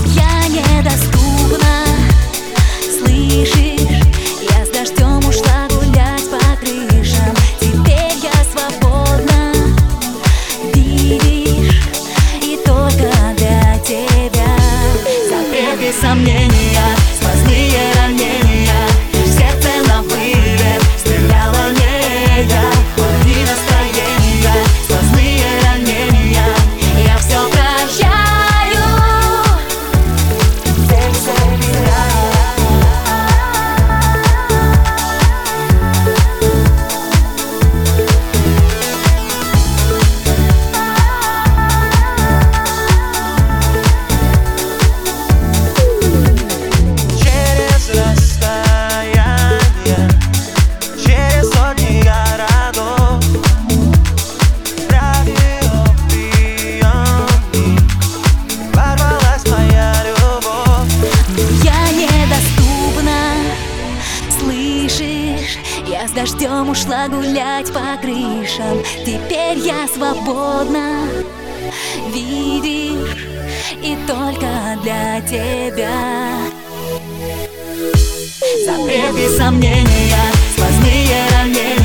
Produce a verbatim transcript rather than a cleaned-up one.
Я недоступна, слышишь? Я с дождем ушла гулять по крышам. Теперь я свободна, видишь? И только для тебя. Запреты, сомнения, сквозные ранения, в сердце на вылет стреляла не я. Мои настроения, сквозные ранения, я все прощаю. Здесь собираю. Я с дождем ушла гулять по крышам. Теперь я свободна, видишь? И только для тебя. Запреты, сомнения, сквозные ранения,